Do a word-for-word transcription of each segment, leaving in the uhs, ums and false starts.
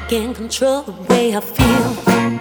can't control the way I feel.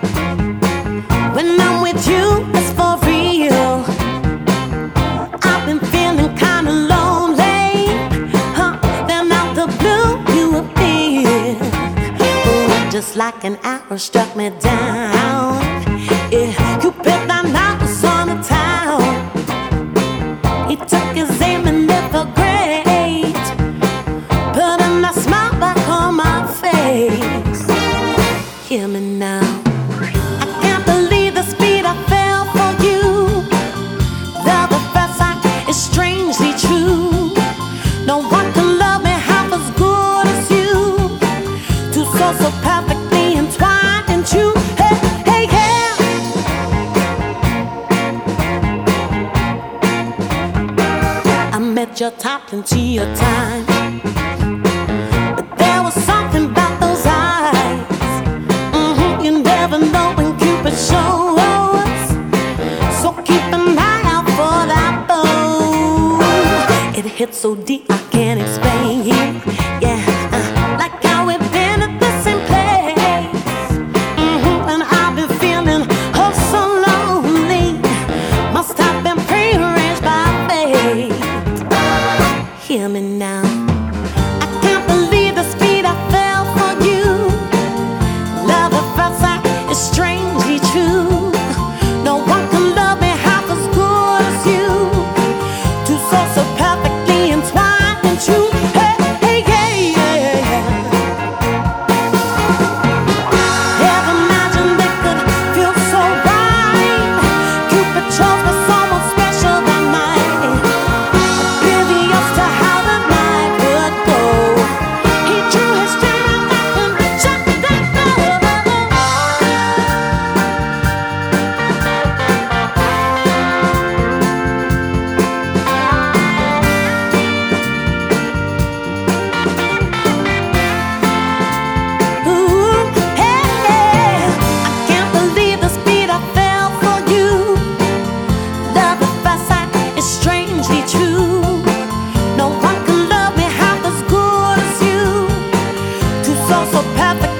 When I'm with you, it's for real. I've been feeling kinda lonely, huh? Then out the blue you appear. Ooh, just like an arrow struck me down. Yeah, you put that knife on the town. He took his aim and it felt great, putting a smile back on my face. Hear me now. I can't believe the speed I fell for you. Love at first sight is strangely true. No one can love me half as good as you. Two souls so perfectly entwined and true. Hey, hey, yeah. I met your top into your time, but there was something about those eyes. Mm-hmm, you never know when Cupid shows, so keep an eye out for that bow. It hits so deep I can't explain. Yeah, uh, like how we've been at the same place. Mm-hmm, and I've been feeling oh so lonely. Must have been prearranged by fate. Hear me now. I can't believe the speed I fell for you. Love at first sight is strangely true. No one can love me half as good as you. Two souls so perfectly entwined and true. Hey, hey, yeah, yeah, yeah. Never imagined it could feel so right. Cupid chose for someone special that night, oblivious to how the night would go. He drew his straight back and shut that door. Ooh, hey, hey. I can't believe the speed I fell for you. Love at first sight is strangely true. No one can love me half as good as you. Two souls so perfect.